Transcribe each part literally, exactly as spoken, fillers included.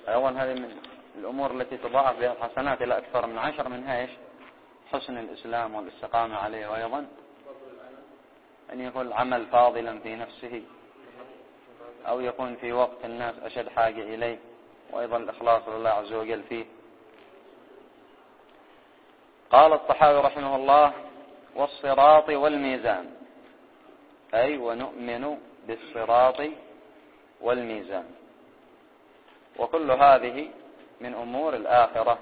أيضا هذه من الأمور التي تضاعف بها الحسنات إلى أكثر من عشر، منها إيش؟ حسن الإسلام والاستقامة عليه، وأيضا أن يكون العمل فاضلا في نفسه، أو يكون في وقت الناس أشد حاجة إليه، وأيضا الإخلاص لله عز وجل فيه. قال الطحاوي رحمه الله: والصراط والميزان، أي ونؤمن بالصراط والميزان. وكل هذه من أمور الآخرة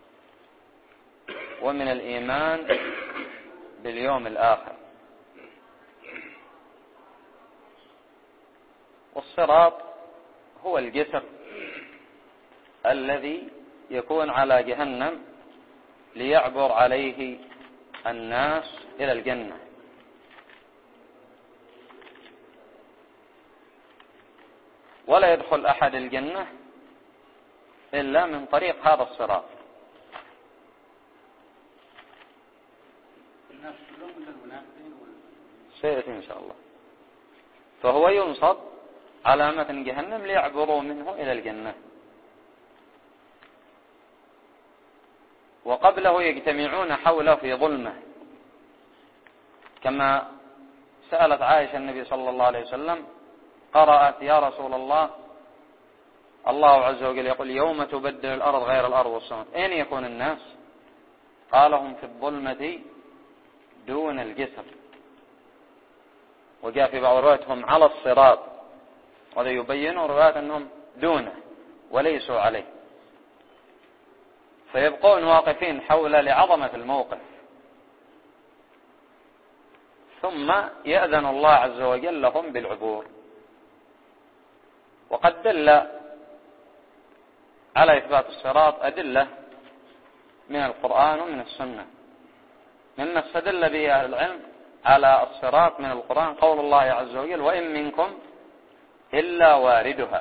ومن الإيمان باليوم الآخر. والصراط هو الجسر الذي يكون على جهنم ليعبر عليه الناس إلى الجنة. ولا يدخل أحد الجنة إلا من طريق هذا الصراط. سيأتي إن شاء الله. فهو ينصب على متن جهنم ليعبروا منه إلى الجنة، وقبله يجتمعون حوله في ظلمة، كما سألت عائشة النبي صلى الله عليه وسلم، قرأت: يا رسول الله، الله عز وجل يقول: يوم تبدل الأرض غير الأرض والسماء، أين يكون الناس؟ قال: هم في الظلمة دون الجسر. وجاء في بعض رواياتهم على الصراط، وهذا يبين روايات أنهم دونه وليسوا عليه، فيبقون واقفين حول لعظمة الموقف. ثم يأذن الله عز وجل لهم بالعبور. وقد دل على إثبات الصراط أدلة من القرآن ومن السنة. مما استدل به أهل العلم على الصراط من القرآن قول الله عز وجل: وإن منكم إلا واردها.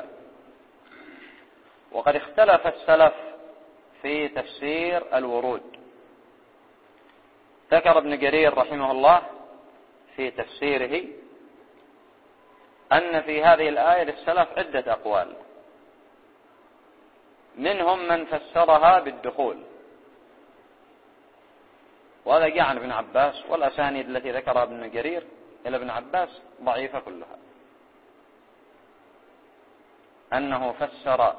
وقد اختلف السلف في تفسير الورود. ذكر ابن جرير رحمه الله في تفسيره أن في هذه الآية للسلف عدة أقوال، منهم من فسرها بالدخول، وهذا جاء عن ابن عباس، والأسانيد التي ذكرها ابن جرير إلى ابن عباس ضعيفة كلها، أنه فسر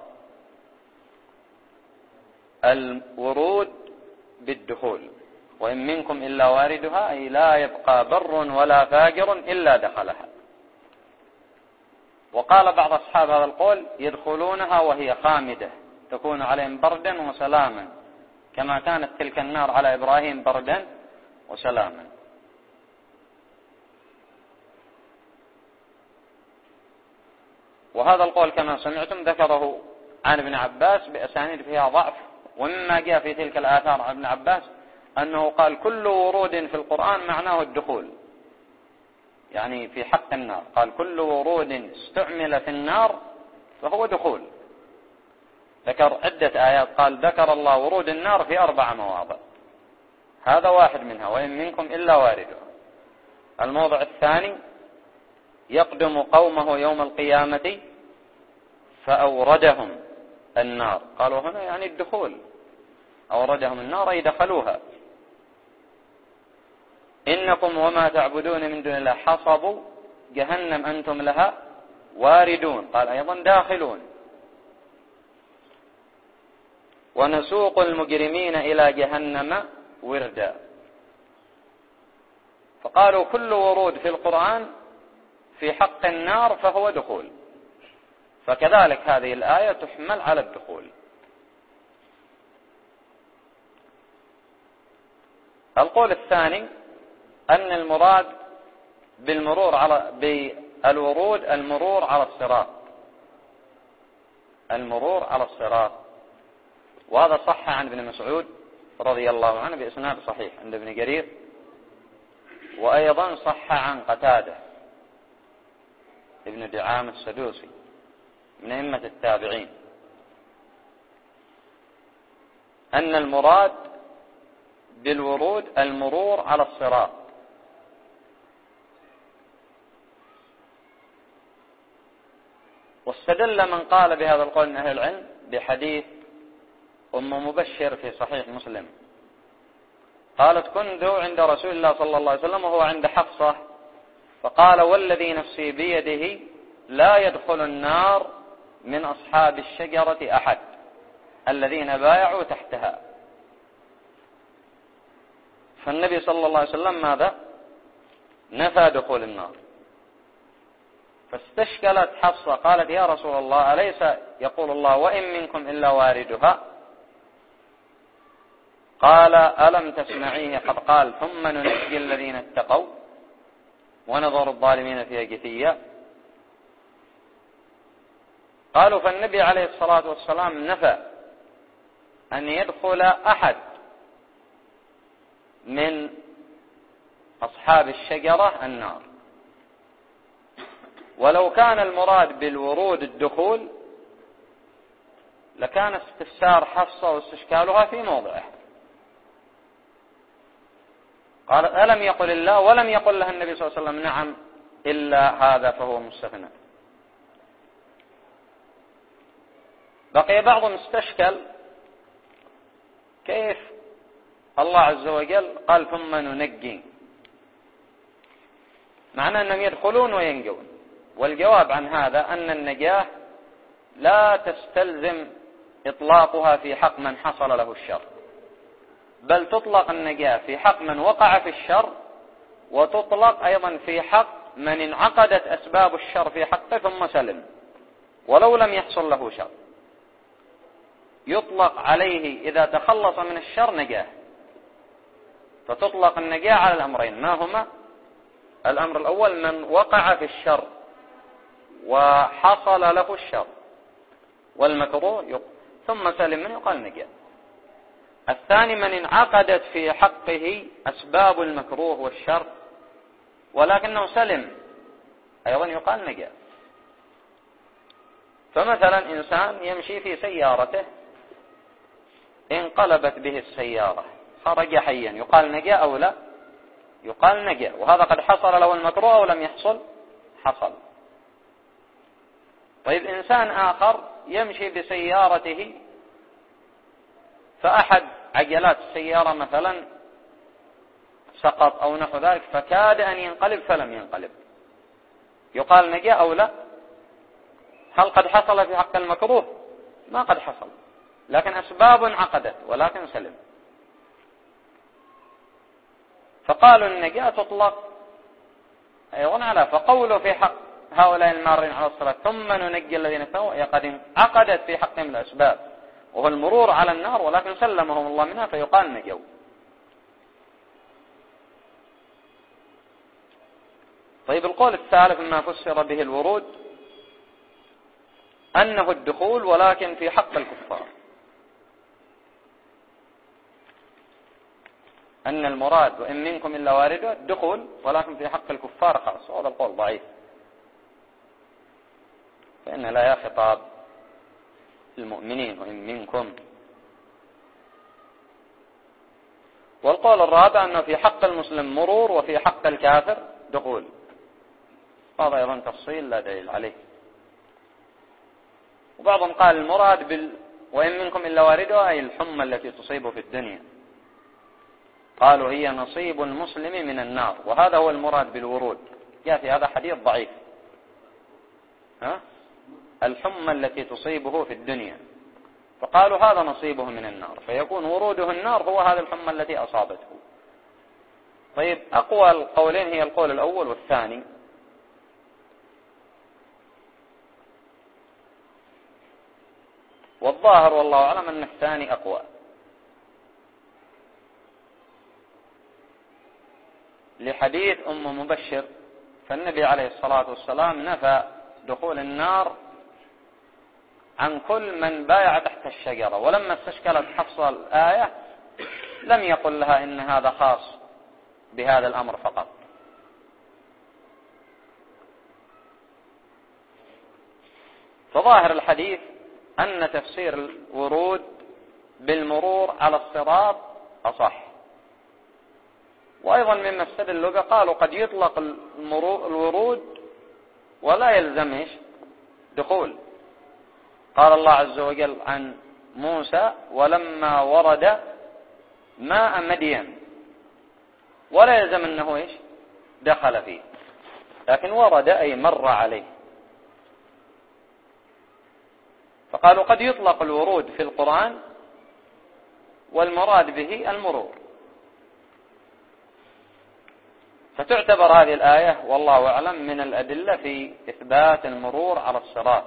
الورود بالدخول: وإن منكم إلا واردها، أي لا يبقى بر ولا فاجر إلا دخلها. وقال بعض أصحاب هذا القول: يدخلونها وهي خامدة، تكون عليهم بردا وسلاما، كما كانت تلك النار على إبراهيم بردا وسلاما. وهذا القول كما سمعتم ذكره عن ابن عباس بأسانيد فيها ضعف. ومما جاء في تلك الآثار عن ابن عباس أنه قال: كل ورود في القرآن معناه الدخول، يعني في حق النار. قال: كل ورود استعمل في النار فهو دخول. ذكر عدة آيات، قال: ذكر الله ورود النار في أربع مواضع، هذا واحد منها: وإن منكم إلا واردها. الموضع الثاني: يقدم قومه يوم القيامة فأوردهم النار. قالوا هنا يعني الدخول، أوردهم النار أي دخلوها. إنكم وما تعبدون من دون الله حصب جهنم أنتم لها واردون، قال أيضا داخلون. ونسوق المجرمين إلى جهنم وردا. فقالوا كل ورود في القرآن في حق النار فهو دخول، فكذلك هذه الآية تحمل على الدخول. القول الثاني أن المراد بالمرور على بالورود المرور على الصراط، المرور على الصراط. وهذا صح عن ابن مسعود رضي الله عنه بإسناد صحيح عند ابن جرير، وأيضا صح عن قتادة ابن دعامة السدوسي من أئمة التابعين أن المراد بالورود المرور على الصراط. واستدل من قال بهذا القول من أهل العلم بحديث أم مبشر في صحيح مسلم قالت كنت عند رسول الله صلى الله عليه وسلم وهو عند حفصة فقال والذي نفسي بيده لا يدخل النار من أصحاب الشجرة أحد الذين بايعوا تحتها. فالنبي صلى الله عليه وسلم ماذا؟ نفى دخول النار. فاستشكلت حفصة قالت يا رسول الله أليس يقول الله وإن منكم إلا واردها؟ قال ألم تسمعيه قد قال ثم ننجي الذين اتقوا ونظر الظالمين فيها جثيا. قالوا فالنبي عليه الصلاة والسلام نفى أن يدخل أحد من أصحاب الشجرة النار. ولو كان المراد بالورود الدخول لكان استفسار حفصة واستشكالها في موضعه. قال ألم يقل الله ولم يقل لها النبي صلى الله عليه وسلم نعم إلا هذا فهو مستثنى. بقي بعضهم استشكل كيف الله عز وجل قال ثم ننجي معنى أنهم يدخلون وينجون. والجواب عن هذا أن النجاة لا تستلزم إطلاقها في حق من حصل له الشر، بل تطلق النجاة في حق من وقع في الشر، وتطلق أيضا في حق من انعقدت أسباب الشر في حقه ثم سلم ولو لم يحصل له شر. يطلق عليه إذا تخلص من الشر نجاة. فتطلق النجاة على الأمرين، ما هما؟ الأمر الأول من وقع في الشر وحصل له الشر والمكروه ثم سلم من يقال نجاة. الثاني من انعقدت في حقه أسباب المكروه والشر ولكنه سلم أيضا يقال نجاة. فمثلا إنسان يمشي في سيارته انقلبت به السيارة خرج حيا يقال نجاة أو لا؟ يقال نجاة، وهذا قد حصل له المكروه أو لم يحصل؟ حصل. طيب إنسان آخر يمشي بسيارته فأحد عجلات السيارة مثلا سقط أو نحو ذلك فكاد أن ينقلب فلم ينقلب، يقال نجاة أو لا؟ هل قد حصل في حق المكروه؟ ما قد حصل، لكن أسباب انعقدت ولكن سلم. فقالوا النجاة تطلق أيضا على فقوله في حق هؤلاء المارين على الصلاة ثم ننجي الذين اتقوا قد عقدت في حقهم الأسباب وهو المرور على النار ولكن سلمهم الله منها فيقال نجوا. طيب القول الثالث مما فسر به الورود أنه الدخول ولكن في حق الكفار، أن المراد وإن منكم إلا واردها الدخول ولكن في حق الكفار خاص. وهذا القول ضعيف، فإن لا خطاب المؤمنين وإن منكم. والقول الرابع أنه في حق المسلم مرور وفي حق الكافر دخول. هذا أيضا تفصيل لا دليل عليه. وبعضهم قال المراد بال وإن منكم إلا واردها أي الحمى التي تصيبه في الدنيا، قالوا هي نصيب المسلم من النار، وهذا هو المراد بالورود. جاء في هذا حديث ضعيف، ها؟ الحمى التي تصيبه في الدنيا، فقالوا هذا نصيبه من النار، فيكون وروده النار هو هذا الحمى التي أصابته. طيب أقوى القولين هي القول الأول والثاني. والظاهر والله أعلم أن الثاني أقوى، لحديث أم مبشر، فالنبي عليه الصلاة والسلام نفى دخول النار عن كل من بايع تحت الشجرة. ولما استشكلت حفصة الآية لم يقل لها إن هذا خاص بهذا الأمر فقط. فظاهر الحديث أن تفسير الورود بالمرور على الصراط أصح. وأيضا مما استدلوا به قالوا قد يطلق الورود ولا يلزمش دخول، قال الله عز وجل عن موسى ولما ورد ماء مدين، ولا يلزم أنه إيش دخل فيه، لكن ورد أي مر عليه. فقالوا قد يطلق الورود في القرآن والمراد به المرور، فتعتبر هذه الآية والله أعلم من الأدلة في إثبات المرور على الصراط،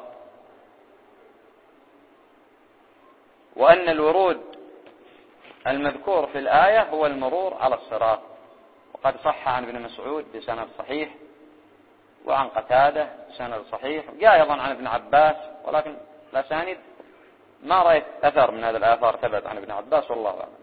وأن الورود المذكور في الآية هو المرور على الصراط. وقد صح عن ابن مسعود بسند صحيح، وعن قتادة بسند صحيح، جاء أيضا عن ابن عباس، ولكن الأسانيد ما رأيت أثر من هذه الآثار ثبت عن ابن عباس والله أعلم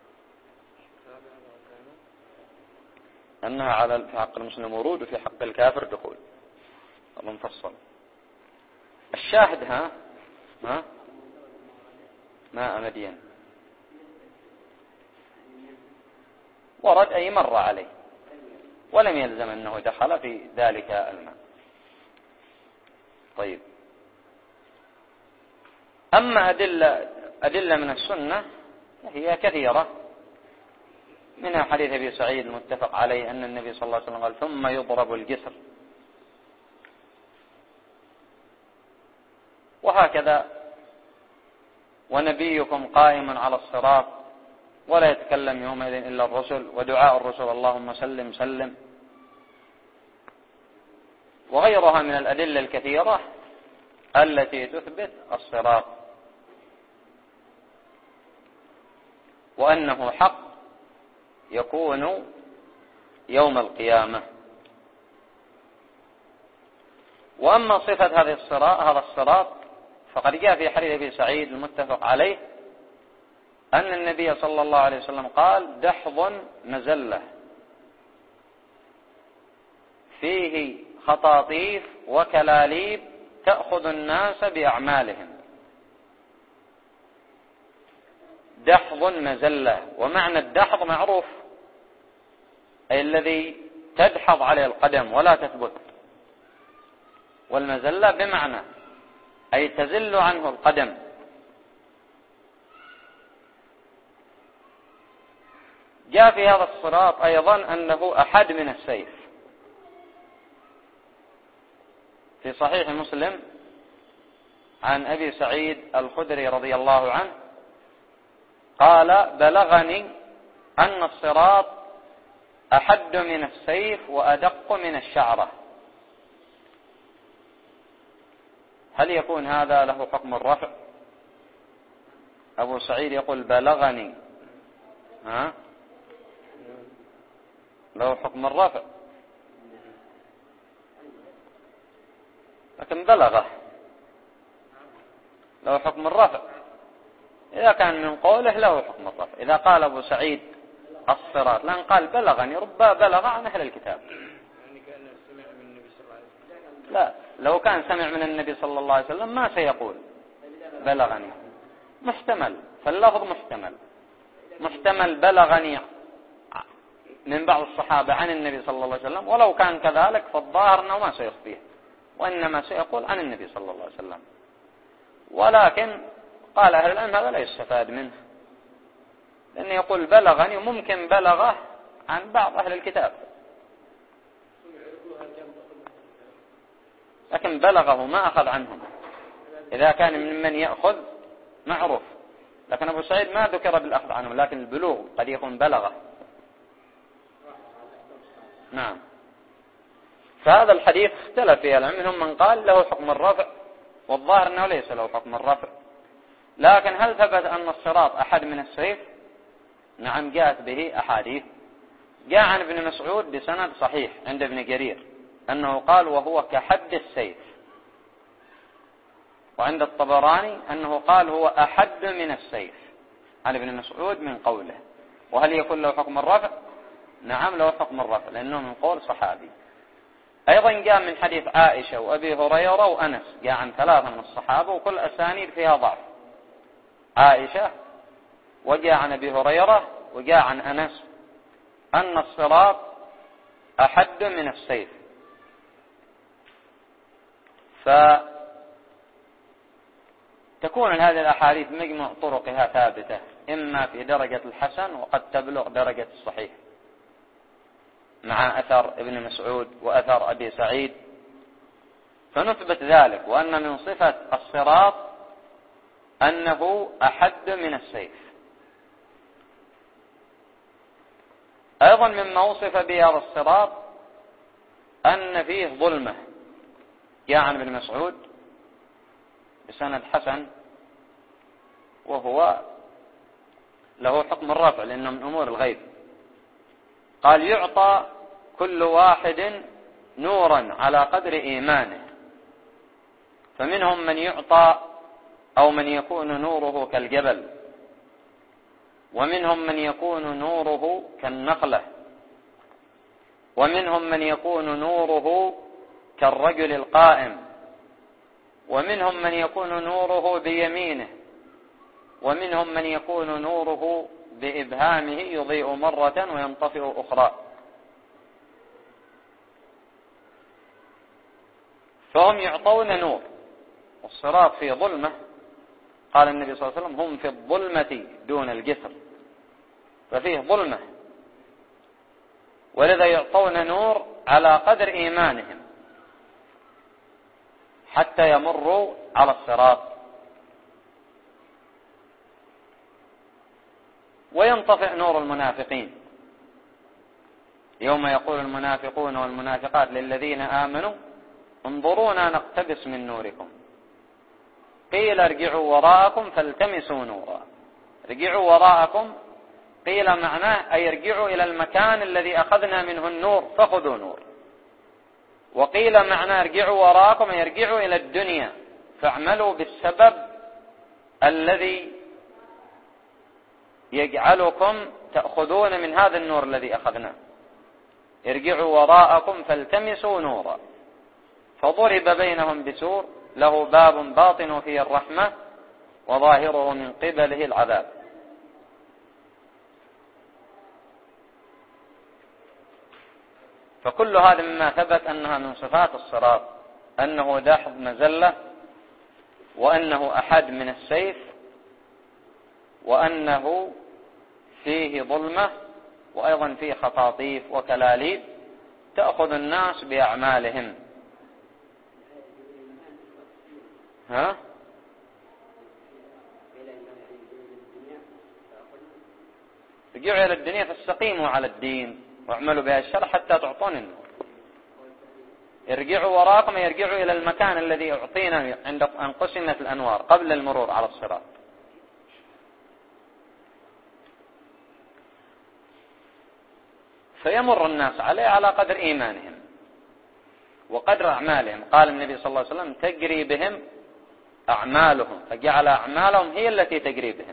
أنها على في حق المسلم ورود وفي حق الكافر دخول المفصل. الشاهد ها ها ماء مدين ورد أي مر عليه، ولم يلزم أنه دخل في ذلك الماء. طيب، أما أدلة, أدلة من السنة هي كثيرة، منها حديث أبي سعيد المتفق عليه أن النبي صلى الله عليه وسلم قال ثم يضرب الجسر، وهكذا ونبيكم قائم على الصراط ولا يتكلم يومئذ إلا الرسل، ودعاء الرسل اللهم سلم سلم، وغيرها من الأدلة الكثيرة التي تثبت الصراط وأنه حق يكون يوم القيامة. وأما صفة هذه الصراط هذا الصراط فقد جاء في حديث أبي سعيد المتفق عليه أن النبي صلى الله عليه وسلم قال دحض مزلة فيه خطاطيف وكلاليب تأخذ الناس بأعمالهم. دحض مزلة، ومعنى الدحض معروف أي الذي تدحض عليه القدم ولا تثبت، والمزلة بمعنى أي تزل عنه القدم. جاء في هذا الصراط أيضا أنه أحد من السيف، في صحيح مسلم عن أبي سعيد الخدري رضي الله عنه قال بلغني أن الصراط أحد من السيف وأدق من الشعرة. هل يكون هذا له حكم الرفع؟ أبو سعيد يقول بلغني، ها له حكم الرفع، لكن بلغه له حكم الرفع. إذا كان من قوله له حكم الرفع. إذا قال أبو سعيد الصراط لأن قال بلغني، ربما بلغ عن أهل الكتاب، يعني كأنه سمع من النبي صلى الله عليه وسلم. لا، لو كان سمع من النبي صلى الله عليه وسلم ما سيقول بلغني، محتمل، فاللفظ محتمل محتمل بلغني من بعض الصحابة عن النبي صلى الله عليه وسلم، ولو كان كذلك فالظاهر أنه ما سيخفيه، وإنما سيقول عن النبي صلى الله عليه وسلم. ولكن قال أهل العلم هذا لا يستفاد منه، لأنه يقول بلغني وممكن بلغه عن بعض أهل الكتاب، لكن بلغه ما أخذ عنهم. إذا كان ممن يأخذ معروف، لكن أبو سعيد ما ذكر بالأخذ عنهم، لكن البلوغ قد يكون بلغه. نعم. فهذا الحديث اختلف فيه العلم، منهم من قال له حكم الرفع، والظاهر أنه ليس له حكم الرفع. لكن هل ثبت أن الصراط أحد من السيف؟ نعم، جاءت به أحاديث. جاء عن ابن مسعود بسند صحيح عند ابن جرير أنه قال وهو كحد السيف، وعند الطبراني أنه قال هو أحد من السيف عن ابن مسعود من قوله. وهل يكون له حكم الرفع؟ نعم له حكم الرفع، لأنه من قول صحابي. أيضا جاء من حديث عائشة وأبي هريرة وأنس، جاء عن ثلاثة من الصحابة وكل أسانيد فيها ضعف. عائشة، وجاء عن أبي هريرة، وجاء عن أنس أن الصراط أحد من السيف. تكون هذه الأحاديث مجموع طرقها ثابتة، إما في درجة الحسن وقد تبلغ درجة الصحيح، مع أثر ابن مسعود وأثر أبي سعيد، فنثبت ذلك. وأن من صفة الصراط أنه أحد من السيف. أيضا مما وصف به هذا الصراط أن فيه ظلمة، جاء عن ابن مسعود بسند حسن، وهو له حكم الرفع لأنه من أمور الغيب، قال: يعطى كل واحد نورا على قدر إيمانه، فمنهم من يعطى أو من يكون نوره كالجبل، ومنهم من يكون نوره كالنخلة، ومنهم من يكون نوره كالرجل القائم، ومنهم من يكون نوره بيمينه، ومنهم من يكون نوره بإبهامه يضيء مرة وينطفئ أخرى. فهم يعطون نور، والصراط في ظلمة. قال النبي صلى الله عليه وسلم: هم في الظلمة دون الجسر، ففيه ظلمة، ولذا يعطون نور على قدر إيمانهم حتى يمروا على الصراط. وينطفئ نور المنافقين يوم يقول المنافقون والمنافقات للذين آمنوا: انظرونا نقتبس من نوركم، قيل ارجعوا وراءكم فالتمسوا نورا. ارجعوا وراءكم قيل معناه أي ارجعوا إلى المكان الذي أخذنا منه النور فخذوا نور، وقيل معناه ارجعوا وراءكم أي ارجعوا إلى الدنيا فاعملوا بالسبب الذي يجعلكم تأخذون من هذا النور الذي أخذناه. ارجعوا وراءكم فالتمسوا نورا، فضرب بينهم بسور له باب باطن فيه الرحمة وظاهره من قبله العذاب. فكل هذا مما ثبت أنها من صفات الصراط، أنه داحض مزلة، وأنه أحد من السيف، وأنه فيه ظلمة، وأيضا فيه خطاطيف وكلاليب تأخذ الناس بأعمالهم. ها؟ رجعوا إلى الدنيا فاستقيموا على الدين واعملوا بها الشر حتى تعطون النور. يرجعوا وراكم يرجعوا إلى المكان الذي أعطينا عند أن قسمت الأنوار قبل المرور على الصراط. فيمر الناس عليه على قدر إيمانهم وقدر أعمالهم. قال النبي صلى الله عليه وسلم: تجري بهم أعمالهم، فجعل أعمالهم هي التي تجري بهم.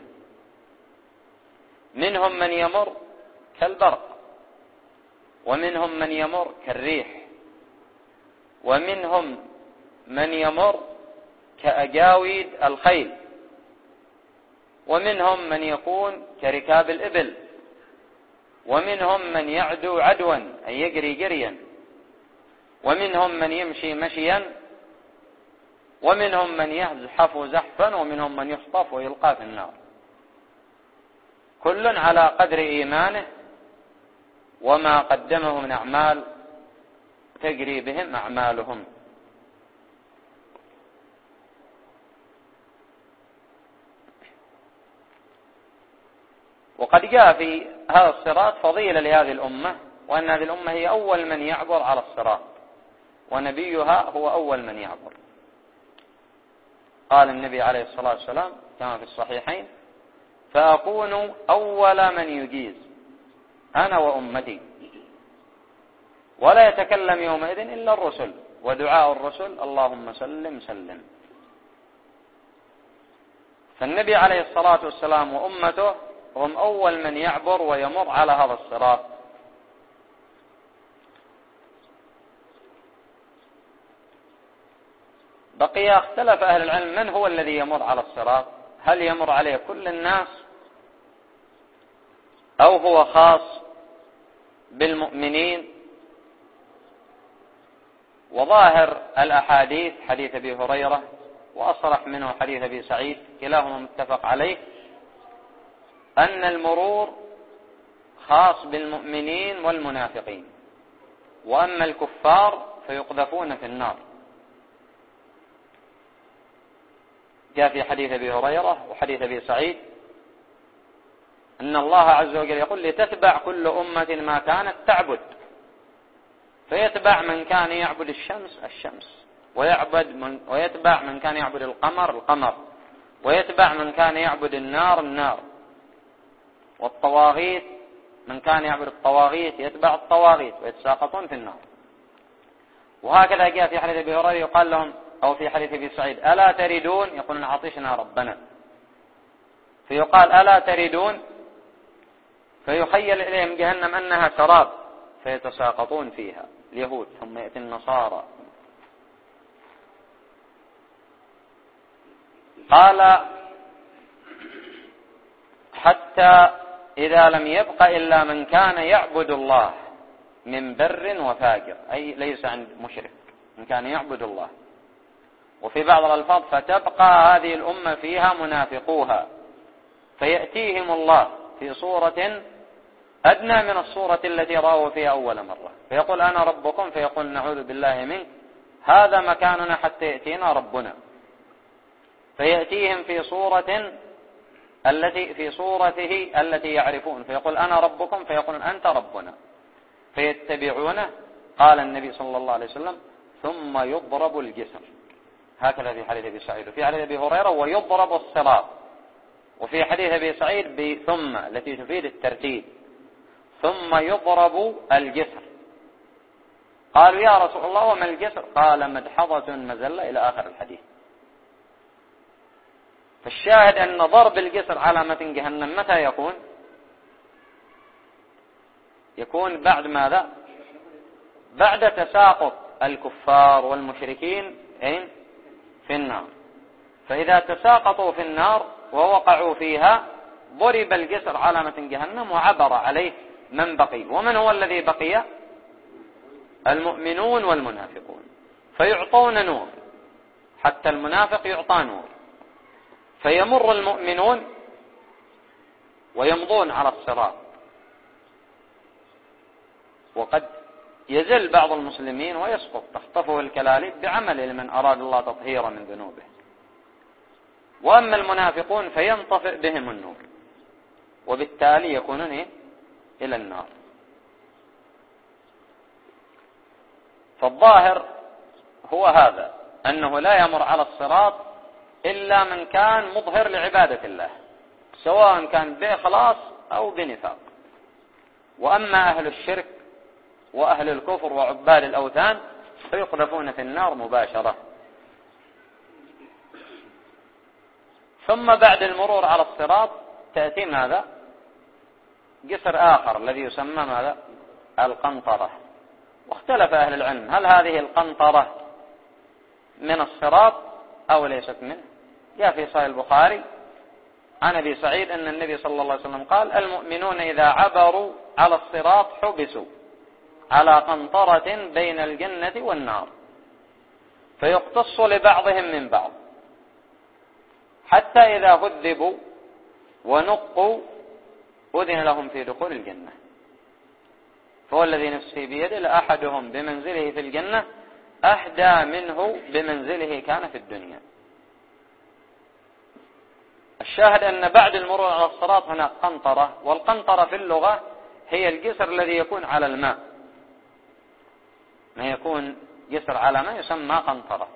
منهم من يمر كالبرق، ومنهم من يمر كالريح، ومنهم من يمر كأجاويد الخيل، ومنهم من يكون كركاب الإبل، ومنهم من يعدو عدوا أي يجري جريا، ومنهم من يمشي مشيا، ومنهم من يزحف زحفا، ومنهم من يخطف ويلقى في النار. كل على قدر إيمانه وما قدمه من أعمال تجري بهم أعمالهم. وقد جاء في هذا الصراط فضيلة لهذه الأمة، وأن هذه الأمة هي أول من يعبر على الصراط، ونبيها هو أول من يعبر. قال النبي عليه الصلاة والسلام كما في الصحيحين: فأكون أول من يجيز أنا وأمتي، ولا يتكلم يومئذ إلا الرسل، ودعاء الرسل اللهم سلم سلم. فالنبي عليه الصلاة والسلام وأمته هم أول من يعبر ويمر على هذا الصراط. بقي اختلف أهل العلم من هو الذي يمر على الصراط، هل يمر عليه كل الناس أو هو خاص بالمؤمنين؟ وظاهر الأحاديث حديث أبي هريرة وأصرح منه حديث أبي سعيد كلاهما متفق عليه أن المرور خاص بالمؤمنين والمنافقين، وأما الكفار فيقذفون في النار. جاء في حديث أبي هريرة وحديث أبي سعيد أن الله عز وجل يقول لتتبع كل أمة ما كانت تعبد، فيتبع من كان يعبد الشمس الشمس، ويعبد من ويتبع من كان يعبد القمر القمر، ويتبع من كان يعبد النار النار، والطواغيت من كان يعبد الطواغيت يتبع الطواغيت ويتساقطون في النار. وهكذا جاء في حديث أبي هريرة يقال لهم أو في حديث أبي سعيد ألا تردون؟ يقولون عطشنا ربنا، فيقال ألا تردون؟ فيخيل إليهم جهنم أنها سراب فيتساقطون فيها اليهود، ثم يأتي النصارى. قال حتى إذا لم يبق إلا من كان يعبد الله من بر وفاجر، أي ليس عند مشرك، من كان يعبد الله. وفي بعض الألفاظ فتبقى هذه الأمة فيها منافقوها، فيأتيهم الله في صورة أدنى من الصورة التي رأوا فيها أول مرة، فيقول أنا ربكم، فيقول نعوذ بالله منك، هذا مكاننا حتى يأتينا ربنا. فيأتيهم في صورة التي في صورته التي يعرفون، فيقول أنا ربكم، فيقول أنت ربنا، فيتبعونه. قال النبي صلى الله عليه وسلم ثم يضرب الجسر، هكذا في حديث أبي سعيد. وفي حديث أبي هريرة ويضرب الصراط. وفي حديث أبي سعيد بثم التي تفيد الترتيب، ثم يضرب الجسر. قالوا يا رسول الله وما الجسر؟ قال مدحضة مزلة إلى آخر الحديث. فالشاهد أن ضرب الجسر على متن جهنم متى يكون؟ يكون بعد ماذا؟ بعد تساقط الكفار والمشركين في النار. فإذا تساقطوا في النار ووقعوا فيها ضرب الجسر على متن جهنم وعبر عليه من بقي. ومن هو الذي بقي؟ المؤمنون والمنافقون، فيعطون نور، حتى المنافق يعطى نور، فيمر المؤمنون ويمضون على الصراط. وقد يزل بعض المسلمين ويسقط تخطفه الكلاليب بعمله لمن أراد الله تطهيرا من ذنوبه. وأما المنافقون فينطفئ بهم النور، وبالتالي يكونون إيه؟ إلى النار. فالظاهر هو هذا، أنه لا يمر على الصراط إلا من كان مظهر لعبادة الله، سواء كان بإخلاص أو بنفاق. وأما أهل الشرك وأهل الكفر وعباد الأوثان فيقذفون في النار مباشرة. ثم بعد المرور على الصراط تأتي ماذا؟ جسر آخر الذي يسمى ماذا؟ القنطرة. واختلف أهل العلم هل هذه القنطرة من الصراط أو ليست منه. جاء في صحيح البخاري عن أبي سعيد أن النبي صلى الله عليه وسلم قال المؤمنون إذا عبروا على الصراط حبسوا على قنطرة بين الجنة والنار، فيقتص لبعضهم من بعض حتى إذا هذبوا ونقوا أذن لهم في دخول الجنة. فهو الذي نفسه بيده لأحدهم بمنزله في الجنة أهدى منه بمنزله كان في الدنيا. الشاهد أن بعد المرور على الصراط هناك قنطرة، والقنطرة في اللغة هي الجسر الذي يكون على الماء، ما يكون جسر على ماء يسمى قنطرة.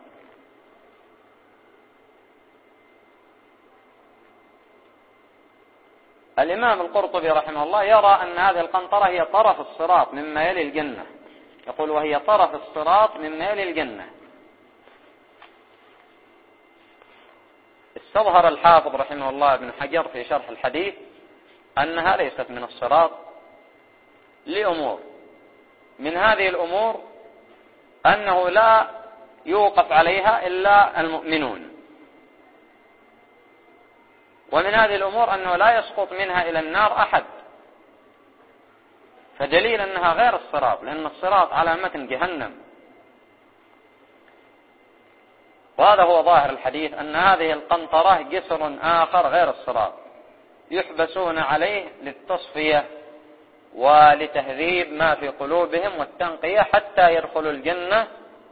الإمام القرطبي رحمه الله يرى أن هذه القنطرة هي طرف الصراط مما يلي الجنة، يقول وهي طرف الصراط مما يلي الجنة. استظهر الحافظ رحمه الله ابن حجر في شرح الحديث أنها ليست من الصراط لأمور. من هذه الأمور أنه لا يوقف عليها إلا المؤمنون، ومن هذه الأمور أنه لا يسقط منها إلى النار أحد، فدليل أنها غير الصراط، لأن الصراط على متن جهنم. وهذا هو ظاهر الحديث، أن هذه القنطرة جسر آخر غير الصراط يحبسون عليه للتصفية ولتهذيب ما في قلوبهم والتنقية حتى يدخلوا الجنة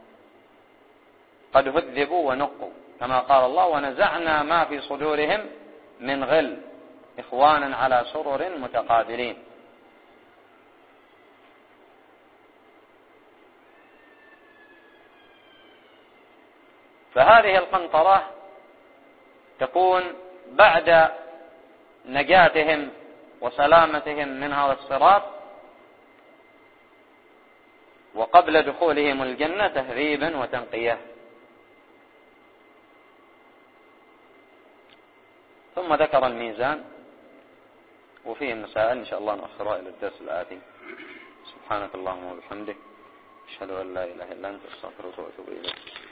قد هذبوا ونقوا، كما قال الله: ونزعنا ما في صدورهم من غل إخوانا على سرر متقابلين. فهذه القنطرة تكون بعد نجاتهم وسلامتهم من هذا الصراط وقبل دخولهم الجنة تهذيبا وتنقية. ثم ذكر الميزان وفيه مسائل إن شاء الله نؤخرها إلى الدرس الآتي. سبحانك اللهم وبحمدك، أشهد أن لا إله إلا أنت، أستغفرك وأتوب إليك.